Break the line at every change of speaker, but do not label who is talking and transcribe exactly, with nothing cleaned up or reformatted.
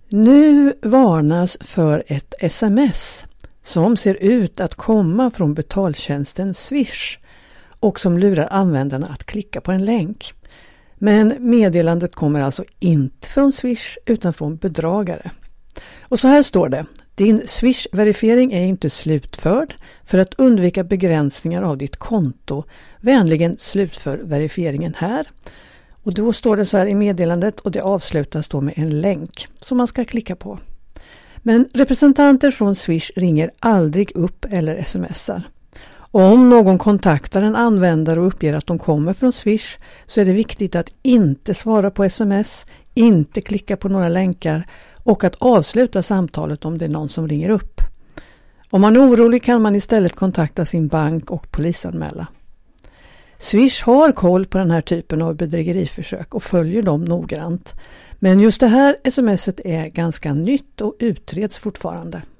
Nu varnas för ett sms som ser ut att komma från betaltjänsten Swish och som lurar användarna att klicka på en länk. Men meddelandet kommer alltså inte från Swish utan från bedragare. Och så här står det: din Swish-verifiering är inte slutförd. För att undvika begränsningar av ditt konto, vänligen slutför verifieringen här. Och då står det så här i meddelandet och det avslutas då med en länk som man ska klicka på. Men representanter från Swish ringer aldrig upp eller smsar. Om någon kontaktar en användare och uppger att de kommer från Swish så är det viktigt att inte svara på sms, inte klicka på några länkar och att avsluta samtalet om det är någon som ringer upp. Om man är orolig kan man istället kontakta sin bank och polisanmäla. Swish har koll på den här typen av bedrägeriförsök och följer dem noggrant. Men just det här smset är ganska nytt och utreds fortfarande.